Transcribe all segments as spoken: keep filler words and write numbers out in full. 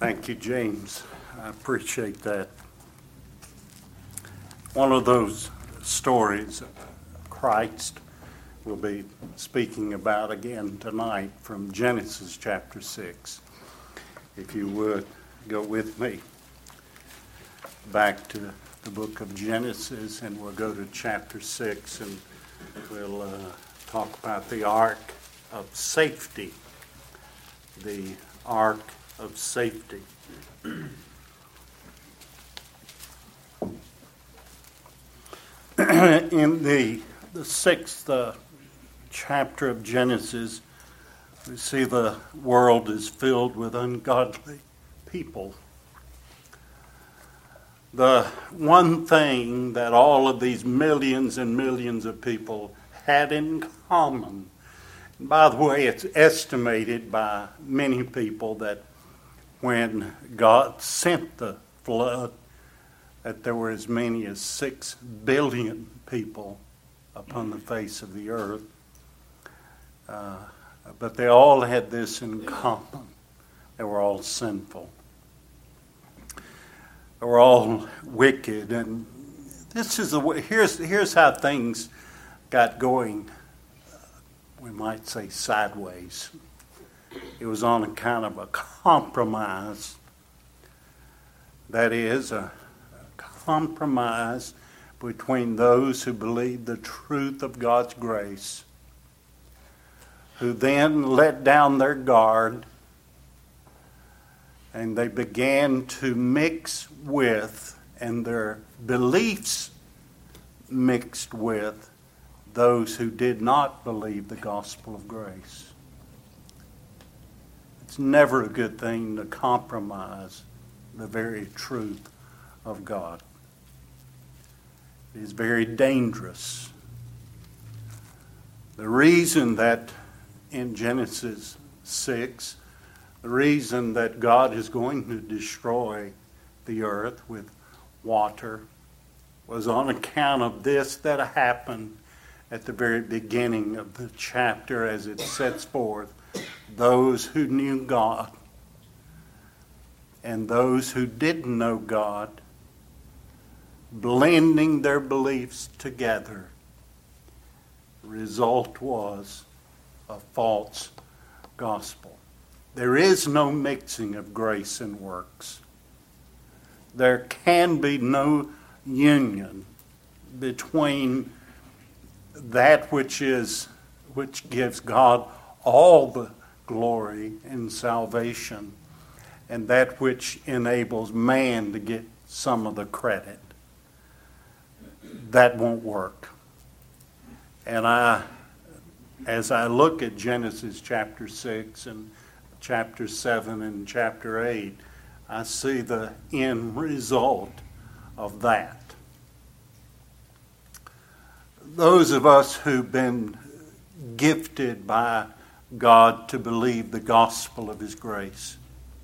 Thank you, James. I appreciate that. One of those stories Christ will be speaking about again tonight from Genesis chapter six. If you would, go with me back to the book of Genesis, and we'll go to chapter six, and we'll uh, talk about the ark of safety. The ark of safety. In the, the sixth uh, chapter of Genesis, we see the world is filled with ungodly people. The one thing that all of these millions and millions of people had in common, and by the way, it's estimated by many people that when God sent the flood, that there were as many as six billion people upon the face of the earth. Uh, but they all had this in common. They were all sinful. They were all wicked. And this is the way, here's, here's how things got going, we might say sideways. It was on a kind of a compromise. That is, a compromise between those who believed the truth of God's grace, who then let down their guard, and they began to mix with, and their beliefs mixed with, those who did not believe the gospel of grace. It's never a good thing to compromise the very truth of God. It is very dangerous. The reason that in Genesis six, the reason that God is going to destroy the earth with water was on account of this that happened at the very beginning of the chapter, as it sets forth those who knew God and those who didn't know God, blending their beliefs together. The result was a false gospel. There is no mixing of grace and works. There can be no union between that which is which gives God all the glory and salvation, and that which enables man to get some of the credit. That won't work. And I, as I look at Genesis chapter six and chapter seven and chapter eight, I see the end result of that. Those of us who've been gifted by God to believe the gospel of His grace,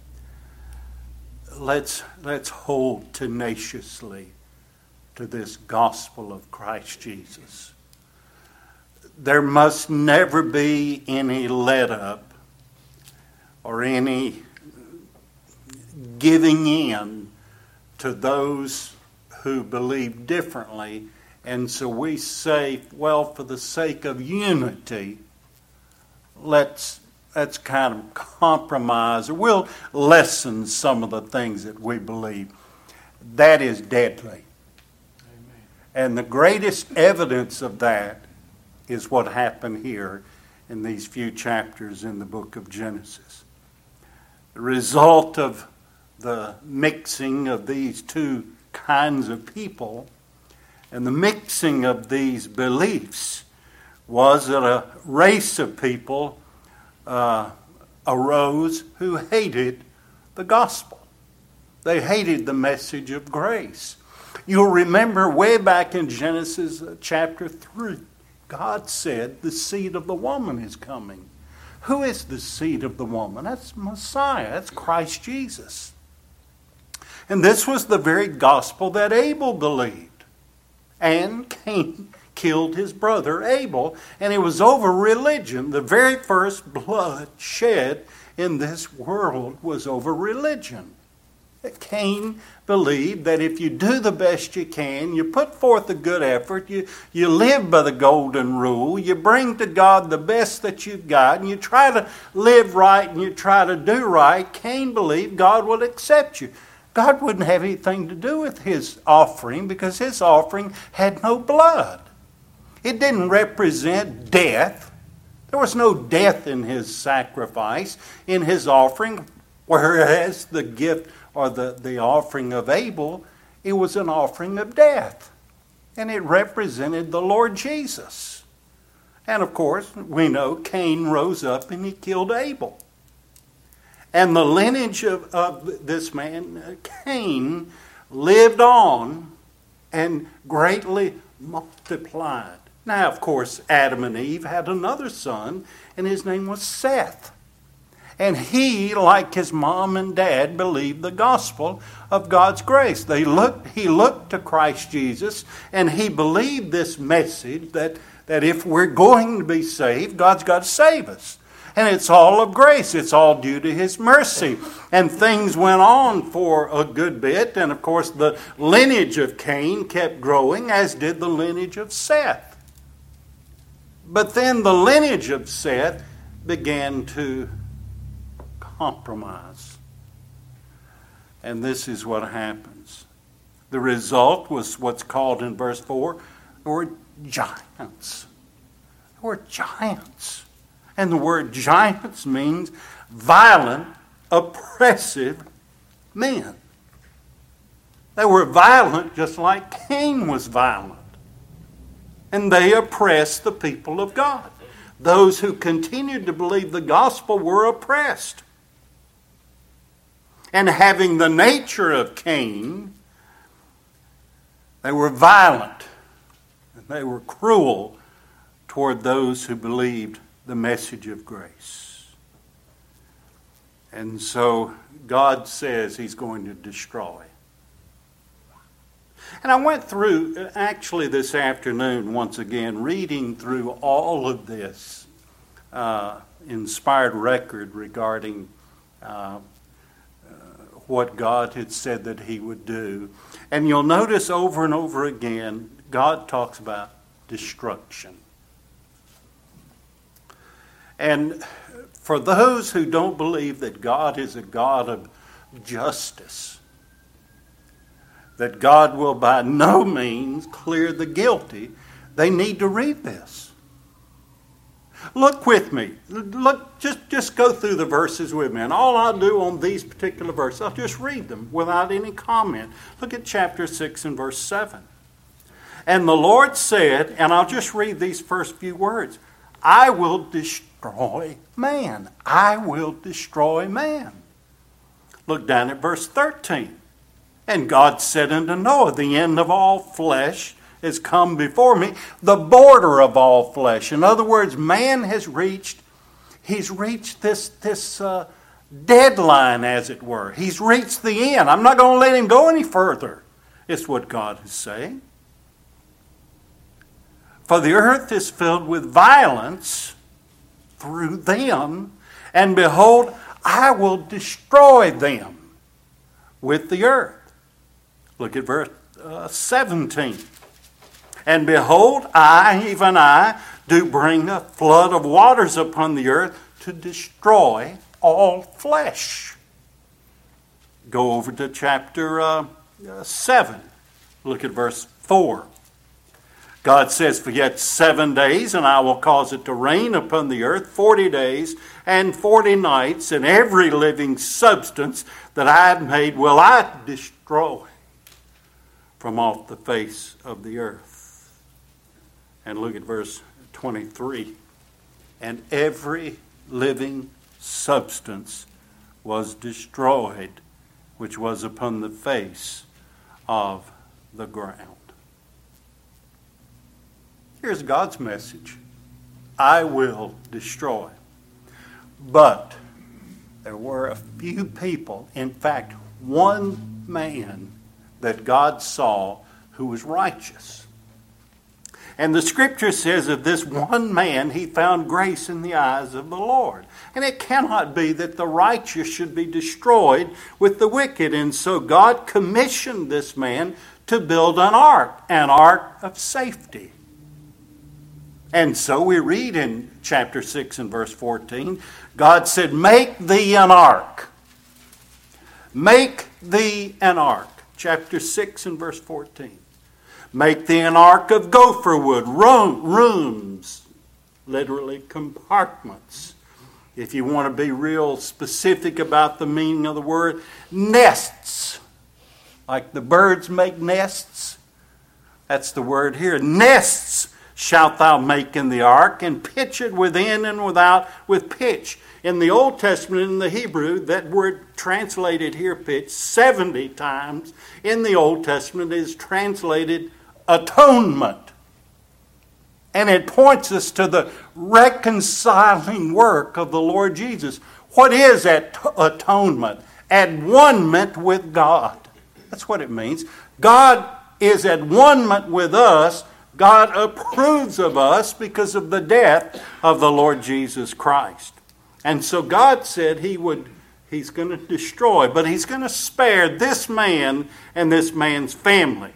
let's let's hold tenaciously to this gospel of Christ Jesus. There must never be any let up or any giving in to those who believe differently. And so we say, well, for the sake of unity, let's let's kind of compromise, or we'll lessen some of the things that we believe. That is deadly. Amen. And the greatest evidence of that is what happened here in these few chapters in the book of Genesis. The result of the mixing of these two kinds of people and the mixing of these beliefs was that a race of people uh, arose who hated the gospel. They hated the message of grace. You'll remember way back in Genesis chapter three, God said the seed of the woman is coming. Who is the seed of the woman? That's Messiah. That's Christ Jesus. And this was the very gospel that Abel believed. And Cain killed his brother Abel. And it was over religion. The very first blood shed in this world was over religion. Cain believed that if you do the best you can, you put forth a good effort, you, you live by the golden rule, you bring to God the best that you've got, and you try to live right and you try to do right, Cain believed God would accept you. God wouldn't have anything to do with his offering because his offering had no blood. It didn't represent death. There was no death in his sacrifice, in his offering, whereas the gift or the, the offering of Abel, it was an offering of death. And it represented the Lord Jesus. And of course, we know Cain rose up and he killed Abel. And the lineage of, of this man, Cain, lived on and greatly multiplied. Now, of course, Adam and Eve had another son, and his name was Seth. And he, like his mom and dad, believed the gospel of God's grace. They looked, he looked to Christ Jesus, and he believed this message that, that if we're going to be saved, God's got to save us. And it's all of grace. It's all due to his mercy. And things went on for a good bit. And of course, the lineage of Cain kept growing, as did the lineage of Seth. But then the lineage of Seth began to compromise. And this is what happens. The result was what's called in verse four, there were giants. There were giants. And the word giants means violent, oppressive men. They were violent just like Cain was violent. And they oppressed the people of God. Those who continued to believe the gospel were oppressed. And having the nature of Cain, they were violent. And they were cruel toward those who believed the message of grace. And so God says he's going to destroy. And I went through, actually this afternoon, once again, reading through all of this uh, inspired record regarding uh, uh, what God had said that he would do. And you'll notice over and over again, God talks about destruction. And for those who don't believe that God is a God of justice, that God will by no means clear the guilty, they need to read this. Look with me. Look, just, just go through the verses with me. And all I'll do on these particular verses, I'll just read them without any comment. Look at chapter six and verse seven. And the Lord said, and I'll just read these first few words, I will destroy man. I will destroy man. Look down at verse thirteen. And God said unto Noah, the end of all flesh is come before me, the border of all flesh. In other words, man has reached, he's reached this, this uh, deadline, as it were. He's reached the end. I'm not going to let him go any further. It's what God is saying. For the earth is filled with violence through them, and behold, I will destroy them with the earth. Look at verse uh, seventeen. And behold, I, even I, do bring a flood of waters upon the earth to destroy all flesh. Go over to chapter uh, uh, seven. Look at verse four. God says, for yet seven days, and I will cause it to rain upon the earth forty days and forty nights, and every living substance that I have made will I destroy from off the face of the earth. And look at verse twenty-three. And every living substance was destroyed, which was upon the face of the ground. Here's God's message. I will destroy. But there were a few people, in fact, one man that God saw who was righteous. And the scripture says of this one man, he found grace in the eyes of the Lord. And it cannot be that the righteous should be destroyed with the wicked. And so God commissioned this man to build an ark, an ark of safety. And so we read in chapter six and verse fourteen, God said, make thee an ark. Make thee an ark. Chapter six and verse fourteen. Make thee an ark of gopher wood, rooms, literally compartments. If you want to be real specific about the meaning of the word, nests. Like the birds make nests. That's the word here. Nests shalt thou make in the ark, and pitch it within and without with pitch. In the Old Testament, in the Hebrew, that word translated here, pitch, seventy times in the Old Testament is translated atonement. And it points us to the reconciling work of the Lord Jesus. What is at- atonement? At one-ment with God. That's what it means. God is at one-ment with us. God approves of us because of the death of the Lord Jesus Christ. And so God said he would, he's going to destroy, but he's going to spare this man and this man's family.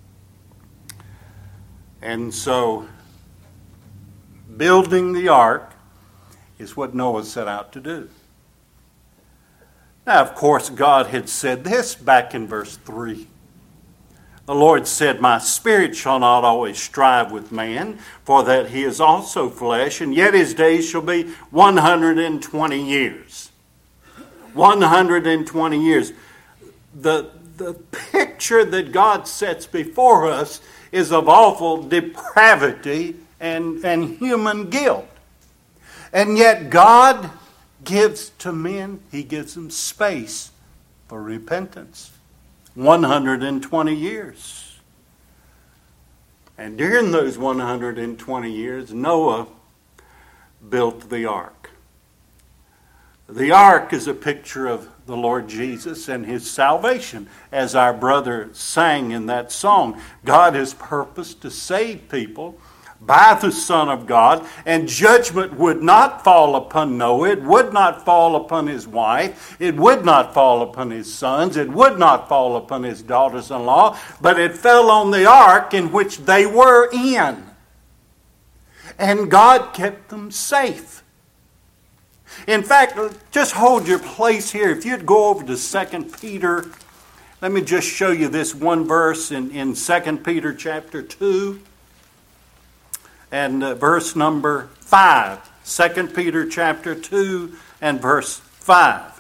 And so building the ark is what Noah set out to do. Now, of course, God had said this back in verse three. The Lord said, my spirit shall not always strive with man, for that he is also flesh, and yet his days shall be one hundred twenty years. one hundred twenty years. The, the picture that God sets before us is of awful depravity and, and human guilt. And yet God gives to men, he gives them space for repentance. one hundred twenty years. And during those one hundred twenty years, Noah built the ark. The ark is a picture of the Lord Jesus and his salvation. As our brother sang in that song, God has purposed to save people by the Son of God, and judgment would not fall upon Noah, it would not fall upon his wife, it would not fall upon his sons, it would not fall upon his daughters-in-law, but it fell on the ark in which they were in. And God kept them safe. In fact, just hold your place here. If you'd go over to Second Peter, let me just show you this one verse in, in Second Peter chapter two. And uh, verse number five. Second Peter chapter two and verse five.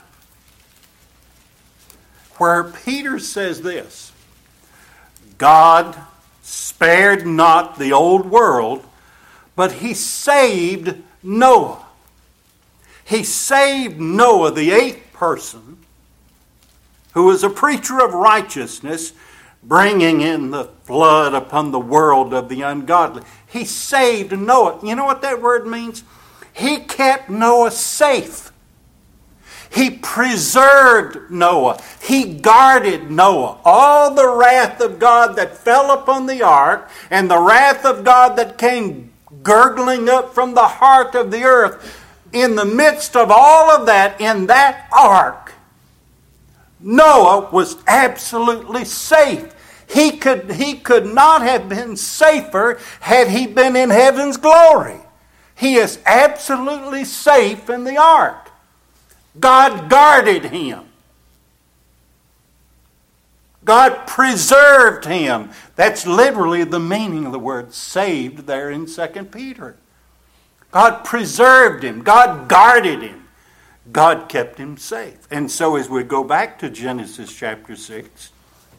Where Peter says this, God spared not the old world, but he saved Noah. He saved Noah, the eighth person, who was a preacher of righteousness, bringing in the flood upon the world of the ungodly. He saved Noah. You know what that word means? He kept Noah safe. He preserved Noah. He guarded Noah. All the wrath of God that fell upon the ark and the wrath of God that came gurgling up from the heart of the earth, in the midst of all of that, in that ark, Noah was absolutely safe. He could, he could not have been safer had he been in heaven's glory. He is absolutely safe in the ark. God guarded him. God preserved him. That's literally the meaning of the word saved there in Second Peter. God preserved him. God guarded him. God kept him safe. And so as we go back to Genesis chapter six,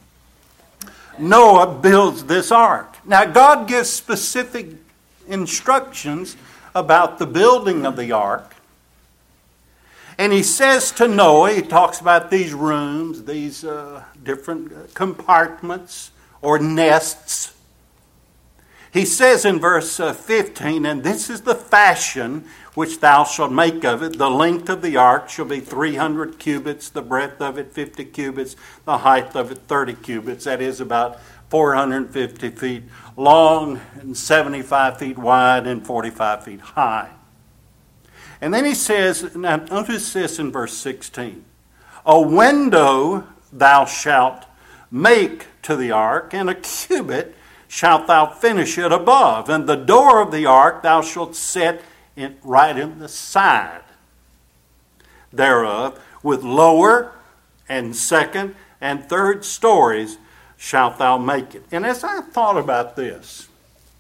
Noah builds this ark. Now God gives specific instructions about the building of the ark. And he says to Noah, he talks about these rooms, these uh, different compartments or nests. He says in verse uh, fifteen, and this is the fashion which thou shalt make of it. The length of the ark shall be three hundred cubits, the breadth of it fifty cubits, the height of it thirty cubits. That is about four hundred fifty feet long and seventy-five feet wide and forty-five feet high. And then he says, now notice this in verse sixteen. A window thou shalt make to the ark, and a cubit shalt thou finish it above. And the door of the ark thou shalt set in, right in the side thereof, with lower and second and third stories shalt thou make it. And as I thought about this,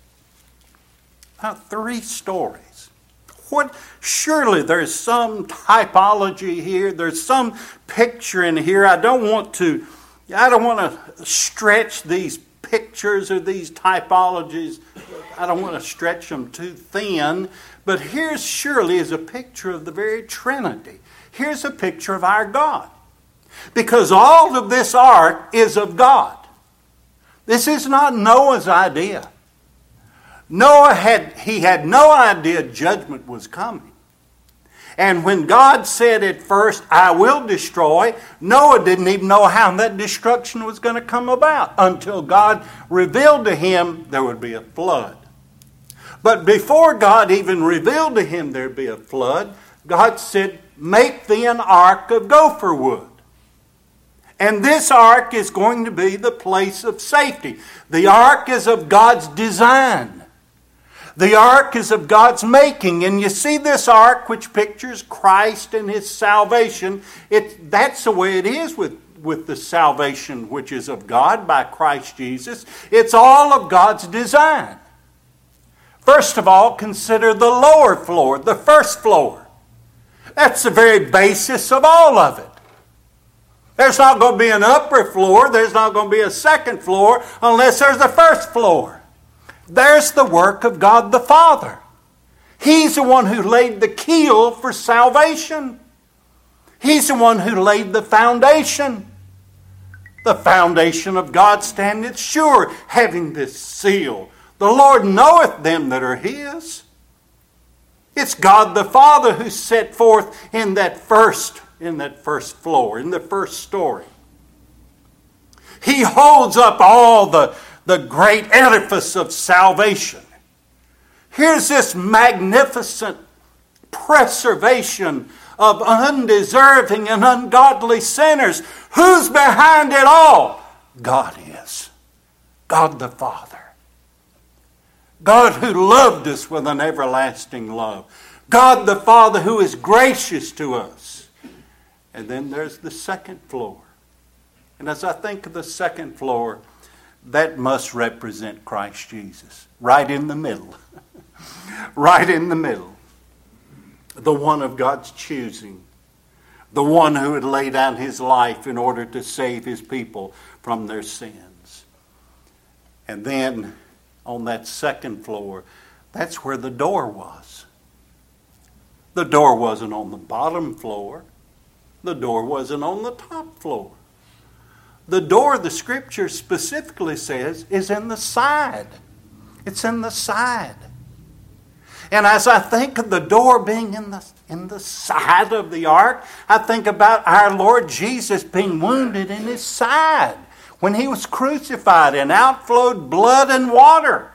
about three stories, what? Surely there's some typology here. There's some picture in here. I don't want to. I don't want to stretch these pictures or these typologies. I don't want to stretch them too thin. But here's surely is a picture of the very Trinity. Here's a picture of our God. Because all of this ark is of God. This is not Noah's idea. Noah had, he had no idea judgment was coming. And when God said at first, I will destroy, Noah didn't even know how that destruction was going to come about until God revealed to him there would be a flood. But before God even revealed to him there would be a flood, God said, make thee an ark of gopher wood. And this ark is going to be the place of safety. The ark is of God's design. The ark is of God's making. And you see this ark which pictures Christ and His salvation. It, that's the way it is with, with the salvation which is of God by Christ Jesus. It's all of God's design. First of all, consider the lower floor, the first floor. That's the very basis of all of it. There's not going to be an upper floor. There's not going to be a second floor unless there's a first floor. There's the work of God the Father. He's the one who laid the keel for salvation. He's the one who laid the foundation. The foundation of God standeth sure, having this seal. The Lord knoweth them that are His. It's God the Father who set forth in that first, in that first floor, in the first story. He holds up all the the great edifice of salvation. Here's this magnificent preservation of undeserving and ungodly sinners. Who's behind it all? God is. God the Father. God who loved us with an everlasting love. God the Father who is gracious to us. And then there's the second floor. And as I think of the second floor, that must represent Christ Jesus. Right in the middle. Right in the middle. The one of God's choosing. The one who had laid down His life in order to save His people from their sins. And then on that second floor, that's where the door was. The door wasn't on the bottom floor. The door wasn't on the top floor. The door, the Scripture specifically says, is in the side. It's in the side. And as I think of the door being in the, in the side of the ark, I think about our Lord Jesus being wounded in His side when He was crucified and outflowed blood and water.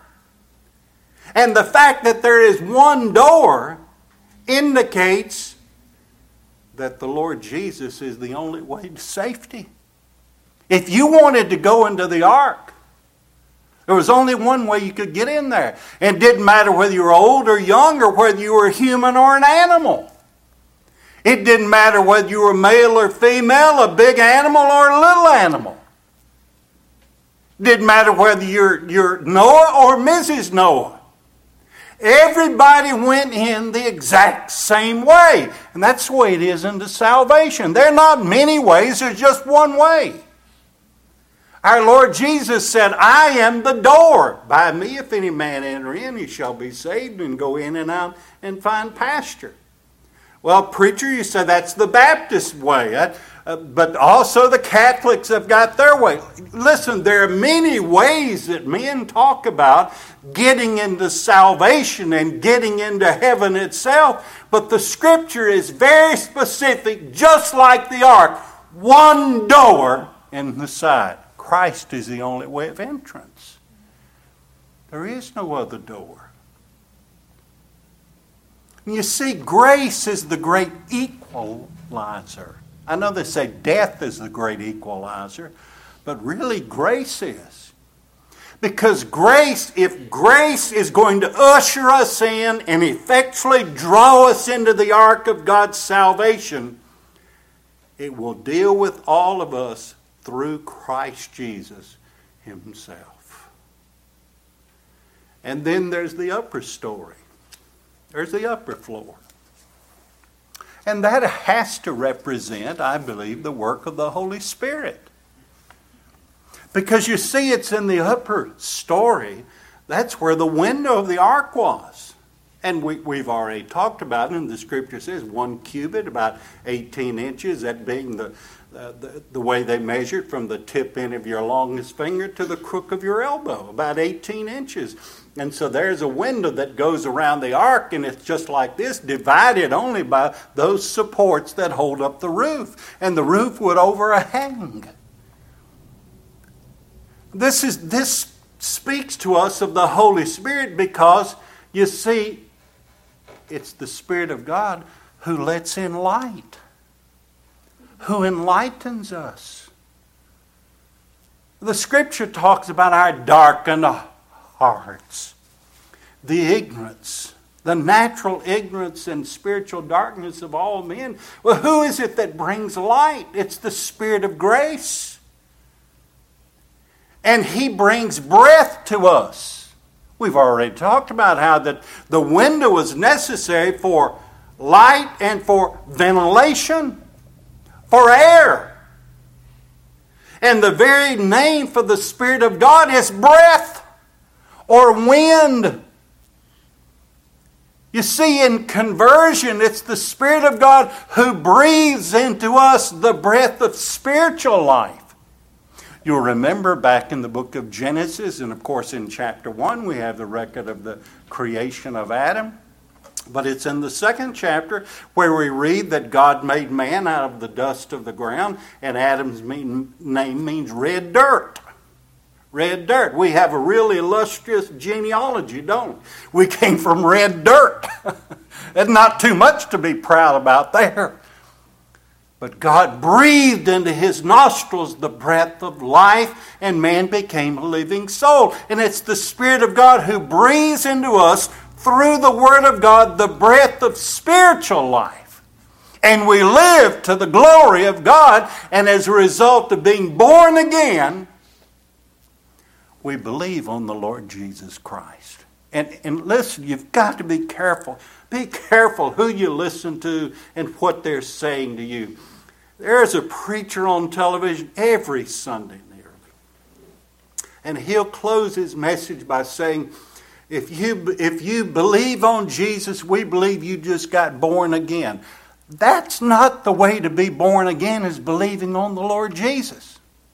And the fact that there is one door indicates that the Lord Jesus is the only way to safety. If you wanted to go into the ark, there was only one way you could get in there. It didn't matter whether you were old or young or whether you were human or an animal. It didn't matter whether you were male or female, a big animal or a little animal. It didn't matter whether you're, you're Noah or Missus Noah. Everybody went in the exact same way. And that's the way it is into salvation. There are not many ways, there's just one way. Our Lord Jesus said, I am the door. By me, if any man enter in, he shall be saved and go in and out and find pasture. Well, preacher, you said that's the Baptist way. That, Uh, but also the Catholics have got their way. Listen, there are many ways that men talk about getting into salvation and getting into heaven itself, but the Scripture is very specific, just like the ark. One door in the side. Christ is the only way of entrance. There is no other door. And you see, grace is the great equalizer. I know they say death is the great equalizer, but really grace is. Because grace, if grace is going to usher us in and effectually draw us into the ark of God's salvation, it will deal with all of us through Christ Jesus Himself. And then there's the upper story. There's the upper floor. And that has to represent, I believe, the work of the Holy Spirit. Because you see, it's in the upper story. That's where the window of the ark was. And we, we've already talked about it, and the Scripture says one cubit, about eighteen inches, that being the, uh, the, the way they measured from the tip end of your longest finger to the crook of your elbow, about eighteen inches. And so there's a window that goes around the ark, and it's just like this, divided only by those supports that hold up the roof. And the roof would overhang. This is this speaks to us of the Holy Spirit because, you see, it's the Spirit of God who lets in light, who enlightens us. The Scripture talks about our darkened hearts, the ignorance, the natural ignorance and spiritual darkness of all men. Well, who is it that brings light? It's the Spirit of grace. And He brings breath to us. We've already talked about how that the window was necessary for light and for ventilation, for air. And the very name for the Spirit of God is breath or wind. You see, in conversion, it's the Spirit of God who breathes into us the breath of spiritual life. You'll remember back in the book of Genesis, and of course in chapter one, we have the record of the creation of Adam. But it's in the second chapter where we read that God made man out of the dust of the ground, and Adam's mean, name means red dirt. Red dirt. We have a really illustrious genealogy, don't we? We came from red dirt. That's not too much to be proud about there. But God breathed into his nostrils the breath of life, and man became a living soul. And it's the Spirit of God who breathes into us through the Word of God the breath of spiritual life. And we live to the glory of God, and as a result of being born again, we believe on the Lord Jesus Christ. And, and listen, you've got to be careful. Be careful who you listen to and what they're saying to you. There's a preacher on television every Sunday nearly. And he'll close his message by saying, if you, if you believe on Jesus, we believe you just got born again. That's not the way to be born again, is believing on the Lord Jesus.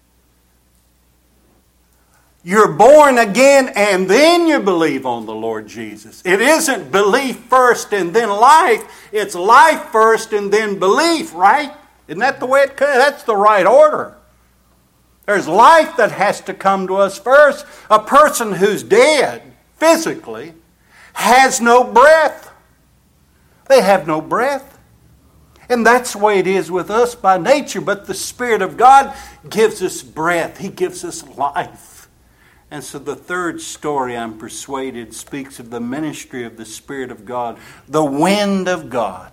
You're born again and then you believe on the Lord Jesus. It isn't belief first and then life. It's life first and then belief, right? Isn't that the way it could? That's the right order. There's life that has to come to us first. A person who's dead physically has no breath. They have no breath. And that's the way it is with us by nature. But the Spirit of God gives us breath. He gives us life. And so the third story, I'm persuaded, speaks of the ministry of the Spirit of God, the wind of God,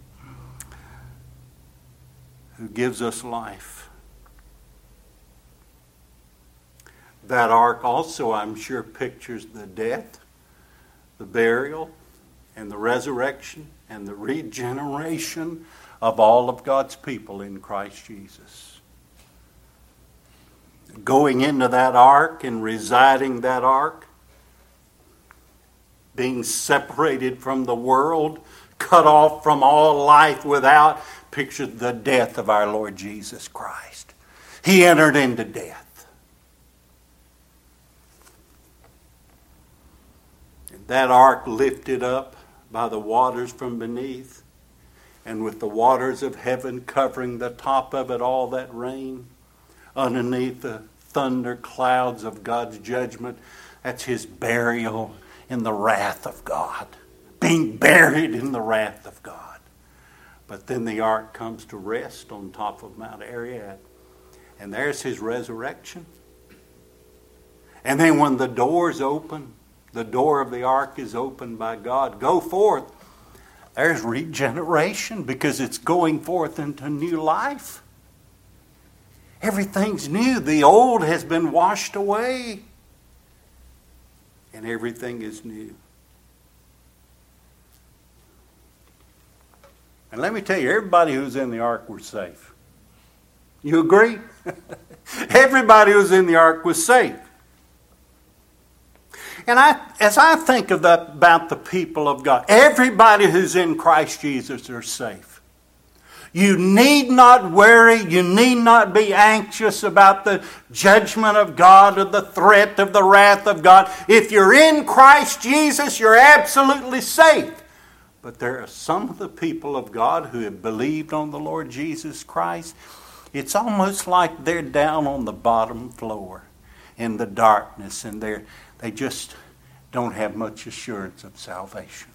who gives us life. That ark also, I'm sure, pictures the death, the burial, and the resurrection, and the regeneration of all of God's people in Christ Jesus. Going into that ark and residing that ark, being separated from the world, cut off from all life without, pictured the death of our Lord Jesus Christ. He entered into death. And that ark lifted up by the waters from beneath, and with the waters of heaven covering the top of it, all that rain, underneath the thunder clouds of God's judgment, that's his burial in the wrath of God. Being buried in the wrath of God. But then the ark comes to rest on top of Mount Ararat. And there's his resurrection. And then when the doors open, the door of the ark is opened by God. Go forth. There's regeneration because it's going forth into new life. Everything's new. The old has been washed away. And everything is new. And let me tell you, everybody who's in the ark was safe. You agree? Everybody who's in the ark was safe. And I, as I think of that, about the people of God, everybody who's in Christ Jesus are safe. You need not worry. You need not be anxious about the judgment of God or the threat of the wrath of God. If you're in Christ Jesus, you're absolutely safe. But there are some of the people of God who have believed on the Lord Jesus Christ. It's almost like they're down on the bottom floor in the darkness, and they're, they just don't have much assurance of salvation.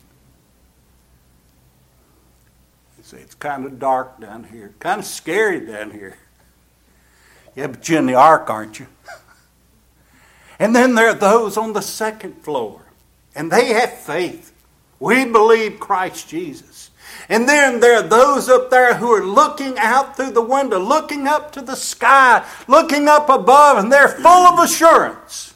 You see, it's kind of dark down here, kind of scary down here. Yeah, but you're in the ark, aren't you? And then there are those on the second floor, and they have faith. We believe Christ Jesus. And then there are those up there who are looking out through the window, looking up to the sky, looking up above, and they're full of assurance.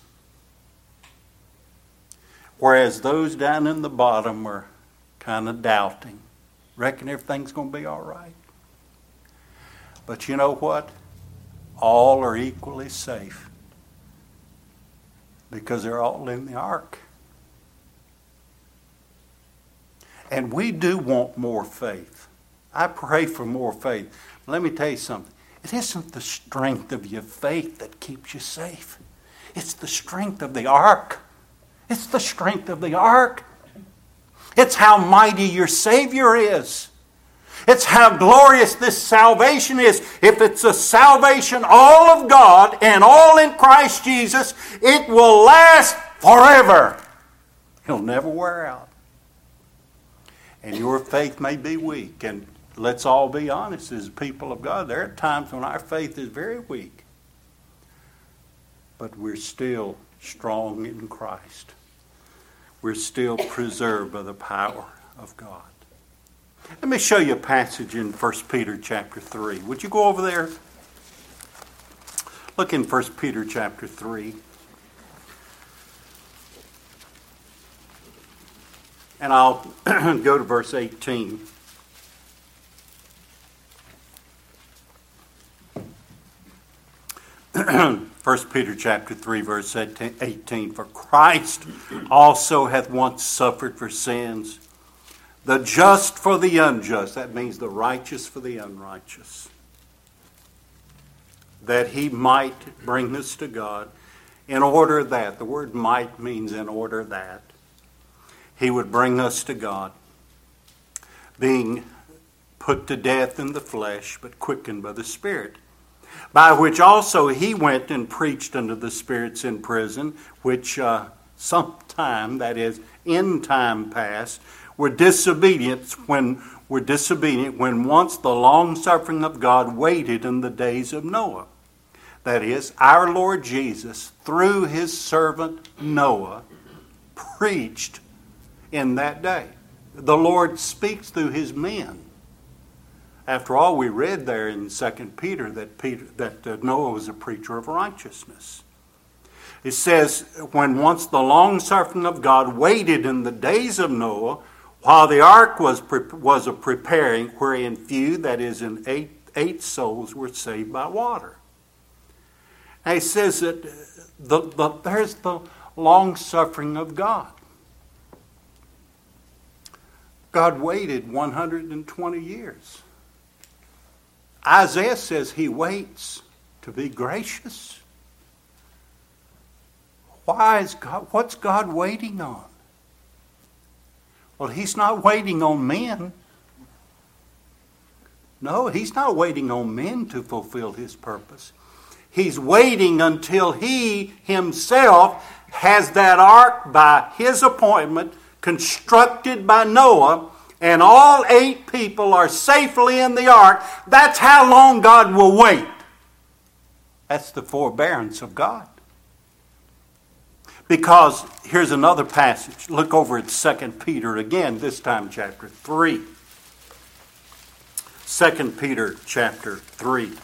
Whereas those down in the bottom are kind of doubting. Reckon everything's going to be all right. But you know what? All are equally safe. Because they're all in the ark. And we do want more faith. I pray for more faith. Let me tell you something. It isn't the strength of your faith that keeps you safe. It's the strength of the ark. It's the strength of the ark. It's how mighty your Savior is. It's how glorious this salvation is. If it's a salvation all of God and all in Christ Jesus, it will last forever. It'll never wear out. And your faith may be weak. And let's all be honest as people of God. There are times when our faith is very weak. But we're still strong in Christ. We're still preserved by the power of God. Let me show you a passage in First Peter chapter three. Would you go over there? Look in First Peter chapter three. And I'll go to verse eighteen. First Peter chapter three, verse eighteen. For Christ also hath once suffered for sins, the just for the unjust. That means the righteous for the unrighteous. That he might bring us to God, in order that, the word might means in order that, he would bring us to God, being put to death in the flesh, but quickened by the Spirit. By which also he went and preached unto the spirits in prison, which uh, sometime, that is, in time past, were disobedient when were disobedient when once the long suffering of God waited in the days of Noah. That is, our Lord Jesus, through his servant Noah, preached in that day. The Lord speaks through his men. After all, we read there in Second Peter that Peter that uh, Noah was a preacher of righteousness. It says, when once the long suffering of God waited in the days of Noah, while the ark was pre- was a preparing, wherein few, that is, in eight eight souls were saved by water. And he says that the, the, there's the long suffering of God. God waited one hundred twenty years. Isaiah says he waits to be gracious. Why is God, what's God waiting on? Well, he's not waiting on men. No, he's not waiting on men to fulfill his purpose. He's waiting until he himself has that ark by his appointment constructed by Noah, and all eight people are safely in the ark. That's how long God will wait. That's the forbearance of God. Because here's another passage. Look over at Second Peter again, this time chapter three. Second Peter chapter three.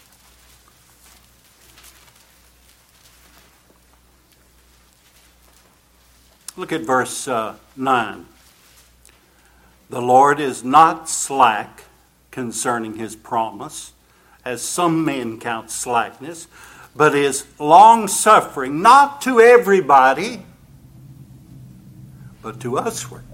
Look at verse uh, nine. The Lord is not slack concerning his promise, as some men count slackness, but is long-suffering, not to everybody, but to usward.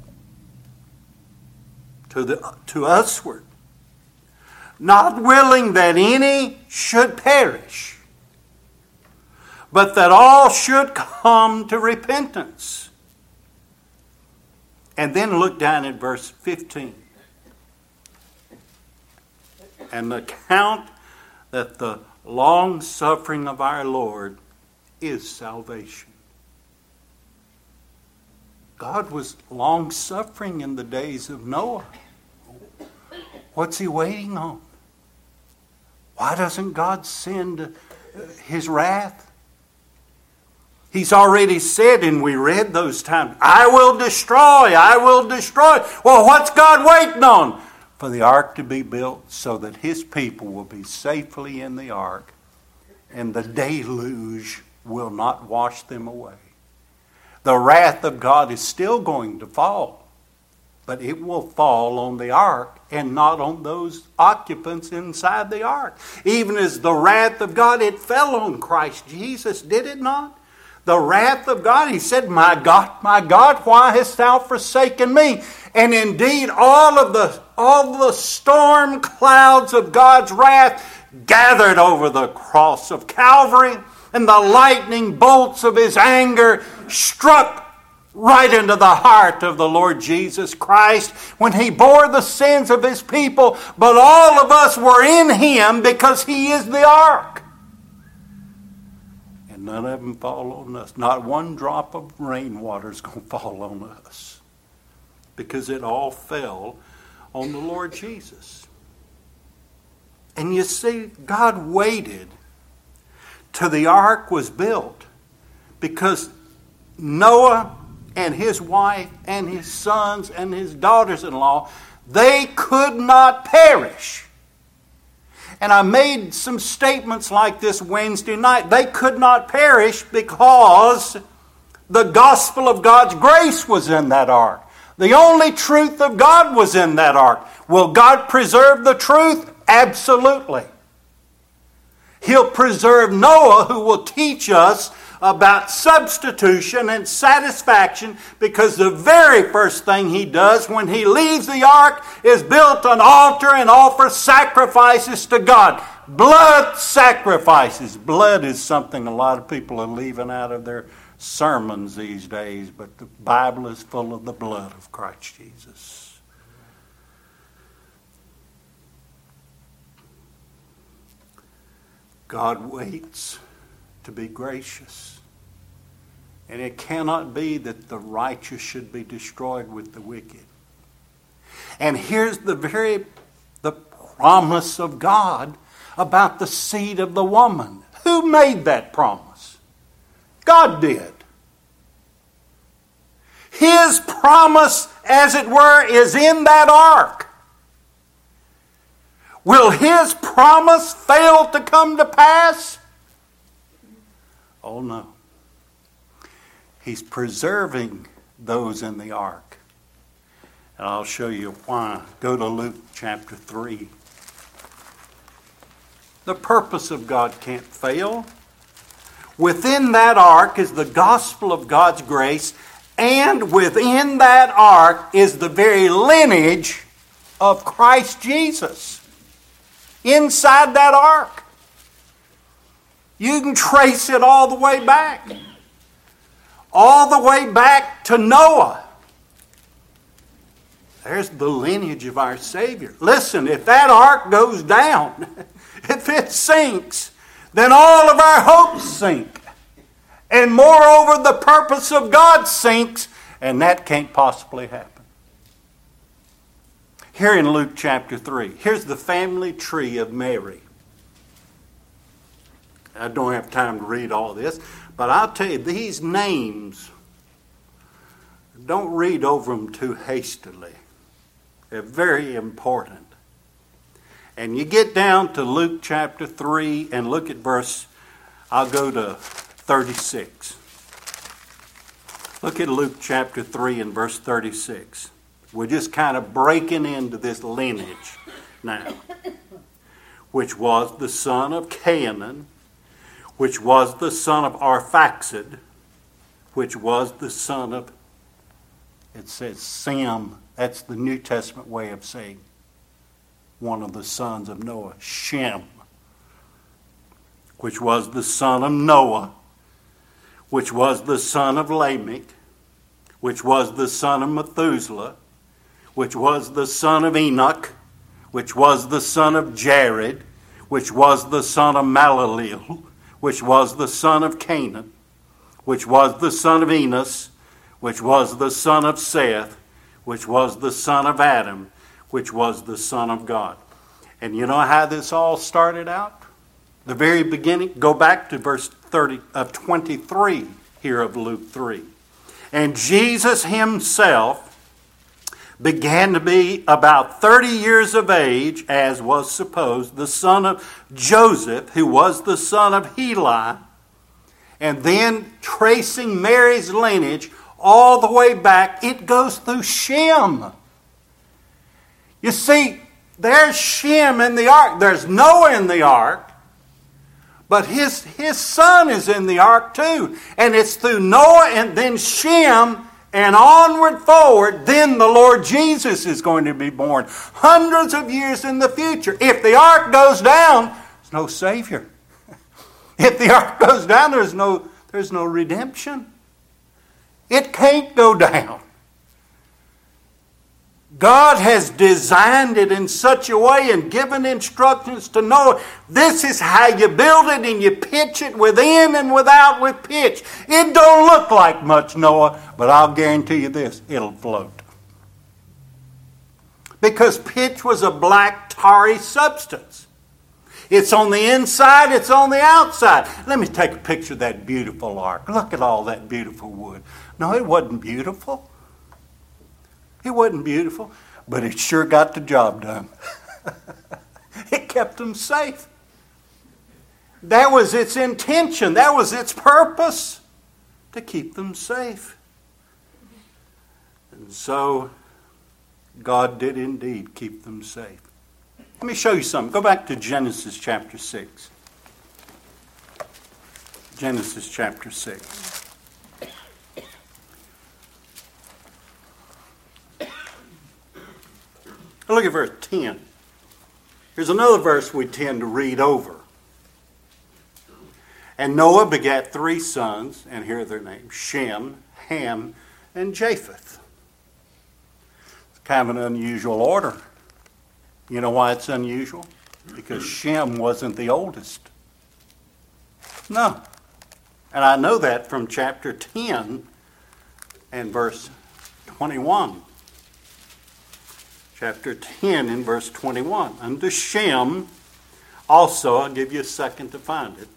To, the, to usward. Not willing that any should perish, but that all should come to repentance. And then look down at verse fifteen. And account that the long suffering of our Lord is salvation. God was long suffering in the days of Noah. What's he waiting on? Why doesn't God send his wrath? He's already said, and we read those times, I will destroy, I will destroy. Well, what's God waiting on? For the ark to be built so that his people will be safely in the ark and the deluge will not wash them away. The wrath of God is still going to fall, but it will fall on the ark and not on those occupants inside the ark. Even as the wrath of God, it fell on Christ Jesus, did it not? The wrath of God, he said, my God, my God, why hast thou forsaken me? And indeed, all of the, all the storm clouds of God's wrath gathered over the cross of Calvary, and the lightning bolts of his anger struck right into the heart of the Lord Jesus Christ when he bore the sins of his people. But all of us were in him because he is the ark. And none of them fall on us. Not one drop of rainwater is going to fall on us, because it all fell on the Lord Jesus. And you see, God waited till the ark was built, because Noah and his wife and his sons and his daughters-in-law, they could not perish. And I made some statements like this Wednesday night. They could not perish because the gospel of God's grace was in that ark. The only truth of God was in that ark. Will God preserve the truth? Absolutely. He'll preserve Noah, who will teach us about substitution and satisfaction, because the very first thing he does when he leaves the ark is build an altar and offer sacrifices to God. Blood sacrifices. Blood is something a lot of people are leaving out of their sermons these days, but the Bible is full of the blood of Christ Jesus. God waits to be gracious. And it cannot be that the righteous should be destroyed with the wicked. And here's the very the promise of God about the seed of the woman. Who made that promise? God did. His promise, as it were, is in that ark. Will his promise fail to come to pass? Oh no. He's preserving those in the ark. And I'll show you why. Go to Luke chapter three. The purpose of God can't fail. Within that ark is the gospel of God's grace, and within that ark is the very lineage of Christ Jesus. inside that ark. You can trace it all the way back. All the way back to Noah. There's the lineage of our Savior. Listen, if that ark goes down, if it sinks, then all of our hopes sink. And moreover, the purpose of God sinks, and that can't possibly happen. Here in Luke chapter three, here's the family tree of Mary. I don't have time to read all this, but I'll tell you, these names, don't read over them too hastily. They're very important. And you get down to Luke chapter three and look at verse, I'll go to thirty-six. Look at Luke chapter three and verse thirty-six. We're just kind of breaking into this lineage now. Which was the son of Cainan, which was the son of Arphaxad, which was the son of, it says Sem. That's the New Testament way of saying one of the sons of Noah, Shem, which was the son of Noah, which was the son of Lamech, which was the son of Methuselah, which was the son of Enoch, which was the son of Jared, which was the son of Malaleel, which was the son of Canaan, which was the son of Enos, which was the son of Seth, which was the son of Adam, which was the son of God. And you know how this all started out? The very beginning, go back to verse thirty of twenty-three here of Luke three. And Jesus himself began to be about thirty years of age, as was supposed, the son of Joseph, who was the son of Heli, and then tracing Mary's lineage all the way back, it goes through Shem. You see, there's Shem in the ark. There's Noah in the ark. But his, his son is in the ark too. And it's through Noah and then Shem and onward forward, then the Lord Jesus is going to be born. Hundreds of years in the future. If the ark goes down, there's no Savior. If the ark goes down, there's no, there's no redemption. It can't go down. God has designed it in such a way and given instructions to Noah. This is how you build it, and you pitch it within and without with pitch. It don't look like much, Noah, but I'll guarantee you this, it'll float. Because pitch was a black tarry substance. It's on the inside, it's on the outside. Let me take a picture of that beautiful ark. Look at all that beautiful wood. No, it wasn't beautiful. It wasn't beautiful, but it sure got the job done. It kept them safe. That was its intention. That was its purpose, to keep them safe. And so, God did indeed keep them safe. Let me show you something. Go back to Genesis chapter six. Genesis chapter six. Look at verse ten. Here's another verse we tend to read over. And Noah begat three sons, and here are their names, Shem, Ham, and Japheth. It's kind of an unusual order. You know why it's unusual? Because Shem wasn't the oldest. No. And I know that from chapter ten and verse twenty-one. Chapter ten and verse twenty-one. Unto Shem also, I'll give you a second to find it.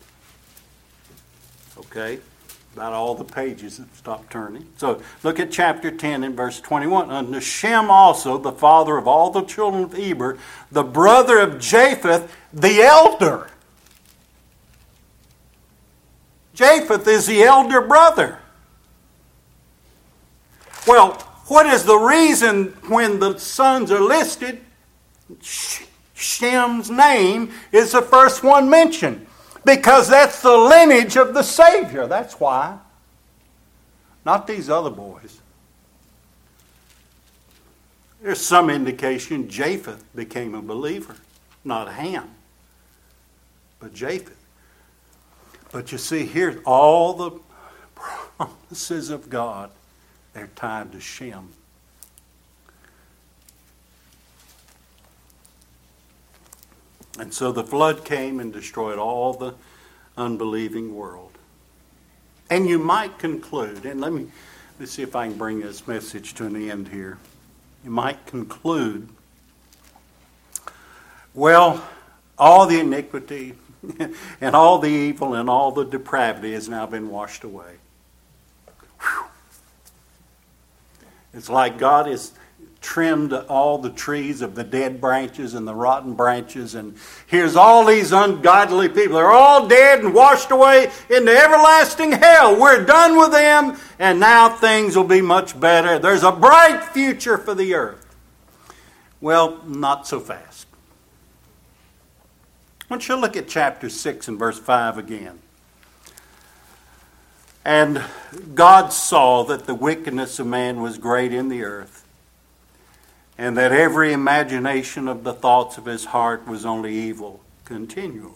Okay? About all the pages have stopped turning. So look at chapter ten and verse twenty-one. Unto Shem also, the father of all the children of Eber, the brother of Japheth, the elder. Japheth is the elder brother. Well, what is the reason when the sons are listed, Shem's name is the first one mentioned? Because that's the lineage of the Savior. That's why. Not these other boys. There's some indication Japheth became a believer. not Ham, but Japheth. But you see, here's all the promises of God. They're tied to Shem. And so the flood came and destroyed all the unbelieving world. And you might conclude, and let me let's see if I can bring this message to an end here. You might conclude, well, all the iniquity and all the evil and all the depravity has now been washed away. Whew. It's like God has trimmed all the trees of the dead branches and the rotten branches, and here's all these ungodly people. They're all dead and washed away into everlasting hell. We're done with them, and now things will be much better. There's a bright future for the earth. Well, not so fast. I want you to look at chapter six and verse five again. And God saw that the wickedness of man was great in the earth, and that every imagination of the thoughts of his heart was only evil continually.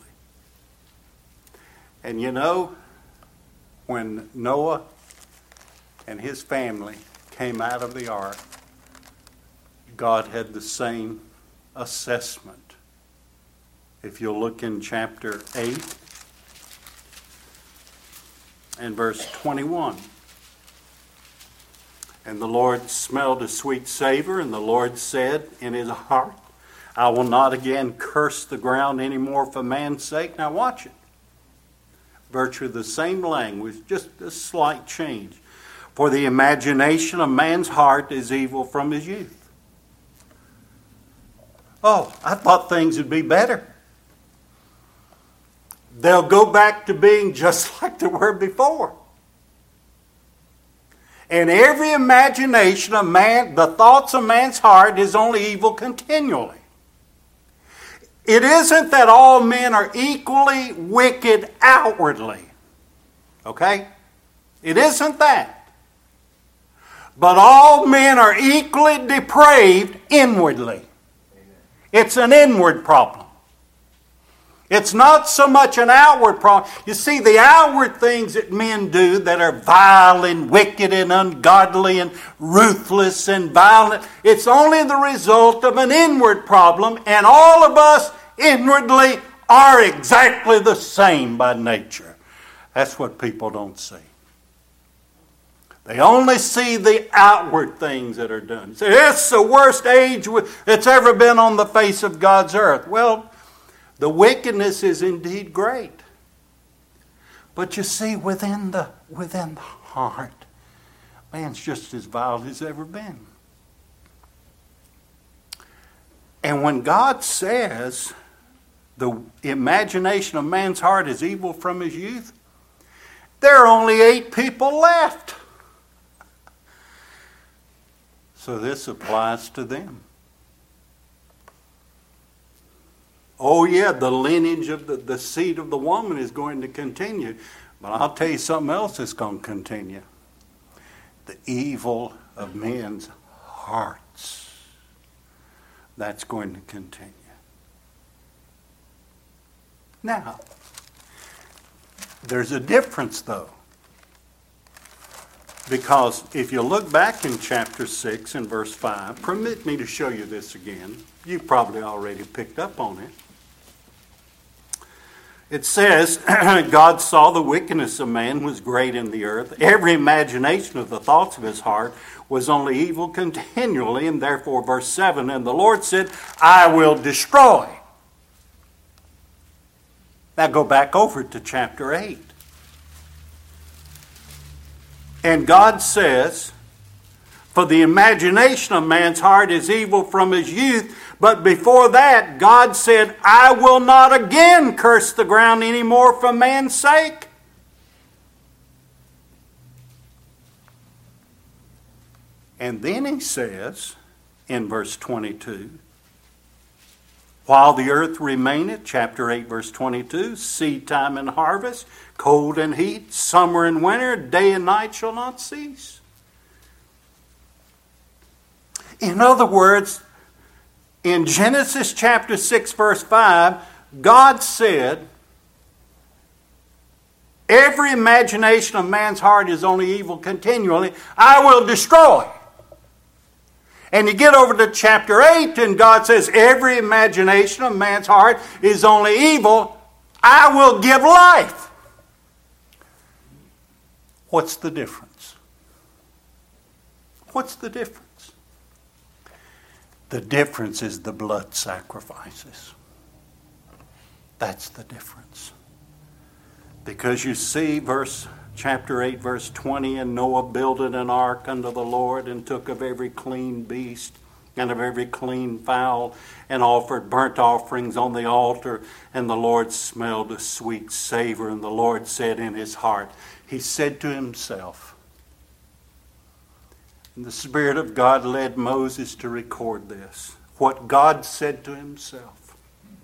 And you know, when Noah and his family came out of the ark, God had the same assessment. If you'll look in chapter eight and verse twenty-one. And the Lord smelled a sweet savor, and the Lord said in his heart, I will not again curse the ground anymore for man's sake. Now watch it. Virtue of the same language, just a slight change. For the imagination of man's heart is evil from his youth. Oh, I thought things would be better. They'll go back to being just like they were before. And every imagination of man, the thoughts of man's heart is only evil continually. It isn't that all men are equally wicked outwardly. Okay? It isn't that. But all men are equally depraved inwardly. It's an inward problem. It's not so much an outward problem. You see, the outward things that men do that are vile and wicked and ungodly and ruthless and violent, it's only the result of an inward problem, and all of us inwardly are exactly the same by nature. That's what people don't see. They only see the outward things that are done. Say, it's the worst age that's ever been on the face of God's earth. Well, the wickedness is indeed great. But you see, within the, within the heart, man's just as vile as ever been. And when God says the imagination of man's heart is evil from his youth, there are only eight people left. So this applies to them. Oh yeah, the lineage of the, the seed of the woman is going to continue. But I'll tell you something else that's going to continue. The evil of men's hearts. That's going to continue. Now, there's a difference though. Because if you look back in chapter six and verse five, permit me to show you this again. You've probably already picked up on it. It says, God saw the wickedness of man was great in the earth. Every imagination of the thoughts of his heart was only evil continually. And therefore, verse seven, and the Lord said, I will destroy. Now go back over to chapter eight. And God says, for the imagination of man's heart is evil from his youth. But before that, God said, I will not again curse the ground anymore for man's sake. And then he says, in verse twenty-two, while the earth remaineth, chapter eight, verse twenty-two, seed time and harvest, cold and heat, summer and winter, day and night shall not cease. In other words, In Genesis chapter six, verse five, God said, every imagination of man's heart is only evil continually. I will destroy. And you get over to chapter eight, and God says, every imagination of man's heart is only evil. I will give life. What's the difference? What's the difference? The difference is the blood sacrifices. That's the difference. Because you see, verse chapter eight, verse twenty, and Noah builded an ark unto the Lord, and took of every clean beast and of every clean fowl, and offered burnt offerings on the altar. And the Lord smelled a sweet savor. And the Lord said in his heart, he said to himself, and the Spirit of God led Moses to record this, what God said to himself: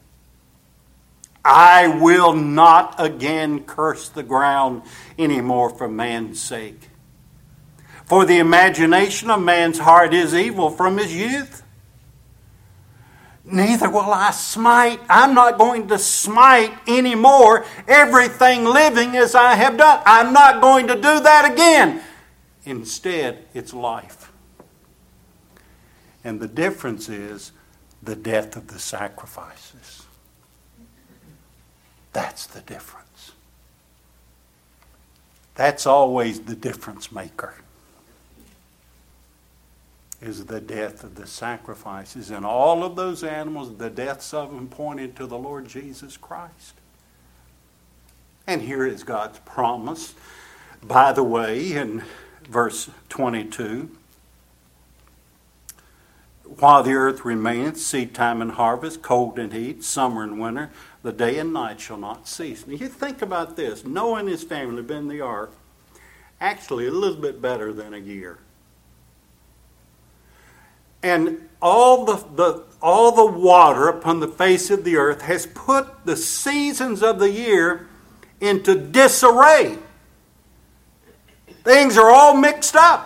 I will not again curse the ground anymore for man's sake. For the imagination of man's heart is evil from his youth. Neither will I smite. I'm not going to smite anymore everything living as I have done. I'm not going to do that again. Instead, it's life. And the difference is the death of the sacrifices. That's the difference. That's always the difference maker, is the death of the sacrifices. And all of those animals, the deaths of them pointed to the Lord Jesus Christ. And here is God's promise, by the way, in verse twenty-two. While the earth remaineth, seed time and harvest, cold and heat, summer and winter, the day and night shall not cease. Now you think about this. Noah and his family have been in the ark actually a little bit better than a year. And all the, the, all the water upon the face of the earth has put the seasons of the year into disarray. Things are all mixed up.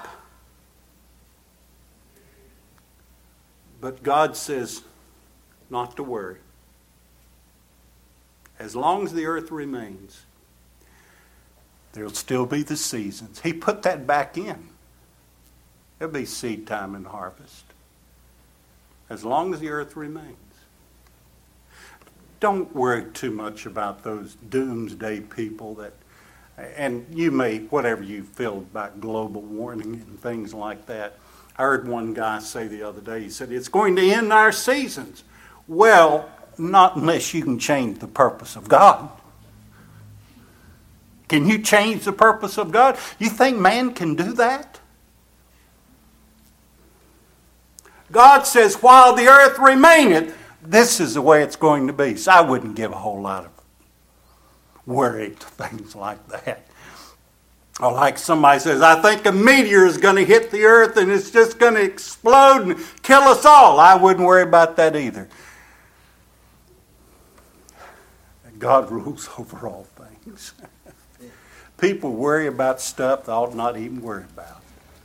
But God says not to worry. As long as the earth remains, there'll still be the seasons. He put that back in. There'll be seed time and harvest. As long as the earth remains. Don't worry too much about those doomsday people that, and you may, whatever you feel about global warming and things like that. I heard one guy say the other day, he said, it's going to end our seasons. Well, not unless you can change the purpose of God. Can you change the purpose of God? You think man can do that? God says, while the earth remaineth, this is the way it's going to be. So I wouldn't give a whole lot of worry to things like that. Or like somebody says, I think a meteor is going to hit the earth and it's just going to explode and kill us all. I wouldn't worry about that either. God rules over all things. People worry about stuff they ought not even worry about.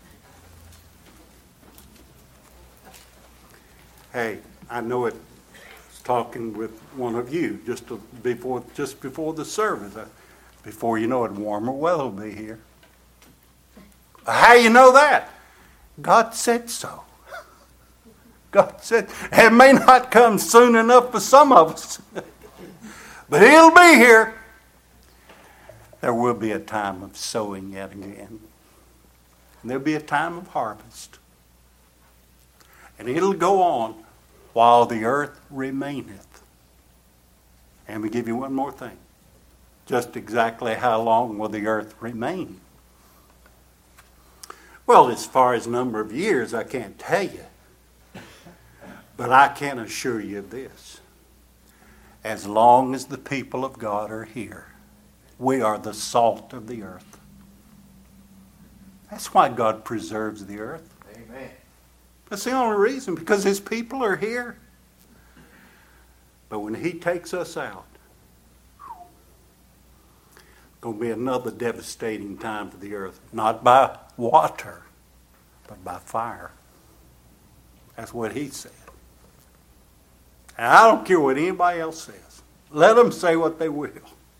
Hey, I know it. I was talking with one of you just to, before just before the service. Before you know it, warmer weather will be here. How you know that? God said so. God said it may not come soon enough for some of us, but it'll be here. There will be a time of sowing yet again. And there'll be a time of harvest. And it'll go on while the earth remaineth. And we give you one more thing. Just exactly how long will the earth remain? Well, as far as number of years, I can't tell you. But I can assure you this. As long as the people of God are here, we are the salt of the earth. That's why God preserves the earth. Amen. That's the only reason, because his people are here. But when he takes us out, going to be another devastating time for the earth. Not by water, but by fire. That's what he said. And I don't care what anybody else says. Let them say what they will.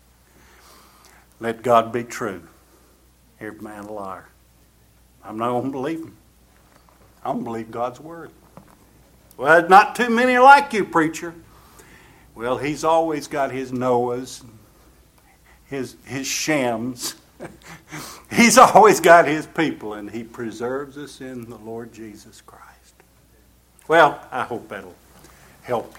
Let God be true. Every man a liar. I'm not going to believe him. I'm going to believe God's word. Well, there's not too many like you, preacher. Well, he's always got his Noahs, his, his Shams. He's always got his people, and he preserves us in the Lord Jesus Christ. Well, I hope that'll help you.